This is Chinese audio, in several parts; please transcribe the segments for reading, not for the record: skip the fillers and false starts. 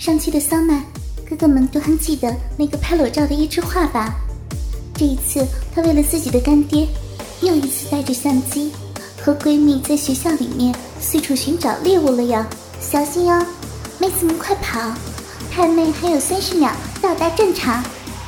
上期的桑曼，哥哥们都还记得那个拍裸照的一枝花吧？这一次，她为了自己的干爹，又一次带着相机，和闺蜜在学校里面四处寻找猎物了哟！小心哦，妹子们快跑！太妹还有30秒到达战场。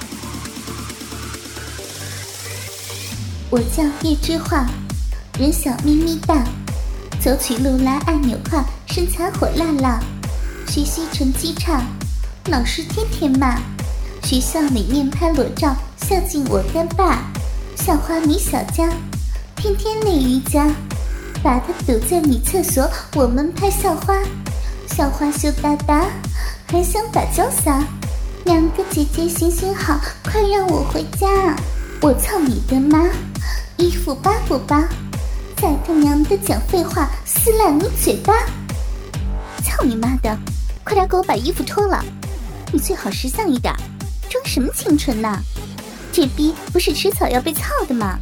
我叫叶之画，人小咪咪大，走起路来爱扭胯，身材火辣辣，学习成绩差，老师天天骂，学校里面拍裸照，孝敬我干爸，校花米小佳，天天内瑜伽，把他堵在女厕所，我们拍校花，校花羞答答，还想把胶撒，两个姐姐行行好，快让我回家，我操你的妈，衣服扒不扒？再他娘的讲废话，撕烂你嘴巴！操你妈的！快点给我把衣服脱了！你最好识相一点，装什么清纯呐？这逼不是迟早要被操的吗？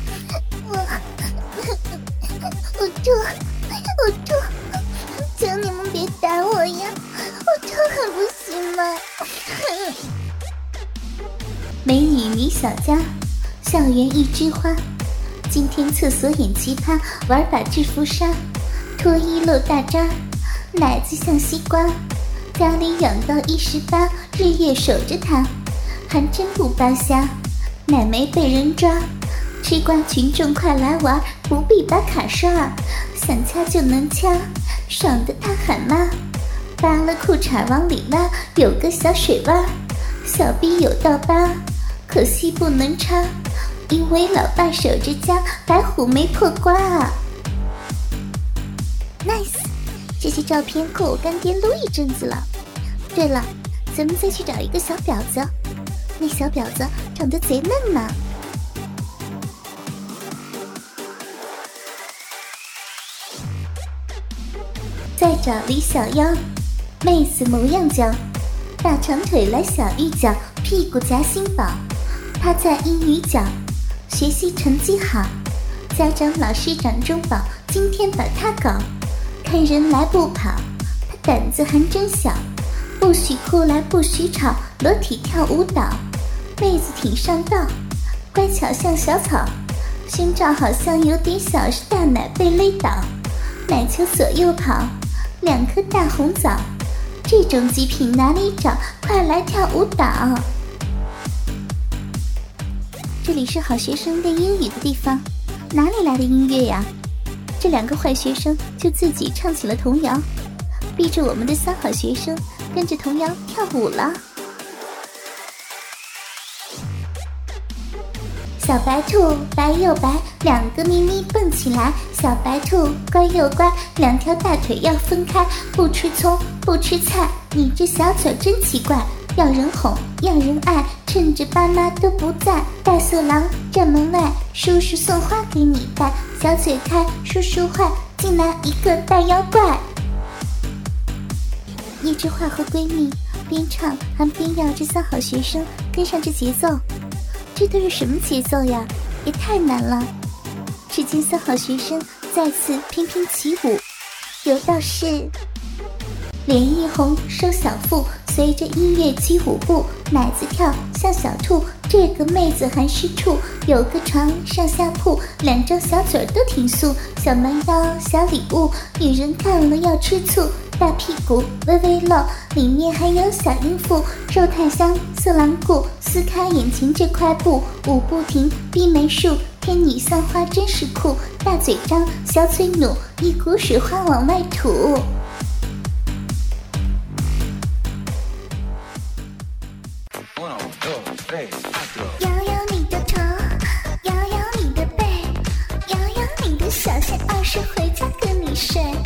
我吐，求你们别打我呀！我吐还不行吗？美女米小佳，校园一枝花。今天厕所演奇葩，玩把制服杀，脱衣露大渣，奶子像西瓜，家里养到18，日夜守着它，还真不扒瞎，奶没被人抓，吃瓜群众快来玩，不必把卡刷，想掐就能掐，爽得他喊妈，扒了裤衩往里拉，有个小水洼，小逼有道疤，可惜不能插，因为老爸守着家，白虎没破瓜啊。 Nice， 这些照片够我干爹撸一阵子了。对了，咱们再去找一个小婊子，那小婊子长得贼嫩呢。再找李小妖，妹子模样娇，大长腿来小玉脚，屁股夹心宝。她在英语角，学习成绩好，家长老师掌中宝，今天把她搞。看人来不跑，她胆子还真小，不许哭来不许吵，裸体跳舞蹈，妹子挺上道，乖巧像小草，胸罩好像有点小，是大奶被勒倒，奶球左右跑，2颗大红枣，这种极品哪里找？快来跳舞蹈！这里是好学生练英语的地方，哪里来的音乐呀？这2个坏学生就自己唱起了童谣，逼着我们的3好学生跟着童谣跳舞了。小白兔白又白，2个咪咪蹦起来，小白兔乖又乖，2条大腿要分开，不吃葱不吃菜，你这小嘴真奇怪，要人哄要人爱，趁着爸妈都不在，大色狼站门外，叔叔送花给你带，小嘴开叔叔坏，进来一个大妖怪。叶之画和闺蜜边唱还边要这3好学生跟上这节奏，这都是什么节奏呀？也太难了。只见3好学生再次翩翩起舞，有道是脸一红收小腹，随着音乐起舞步，奶子跳像小兔，这个妹子还是处，有个床上下铺，2张小嘴都挺素，小蛮腰小礼物，女人看了要吃醋，大屁股微微露，里面还有小孕妇，肉太香色狼顾，撕开眼前这块布，舞不停逼没数，天女散花真是酷，大嘴张小嘴努，一股水花往外吐。摇摇你的头，摇摇你的背，摇摇你的小线，20回家跟你睡。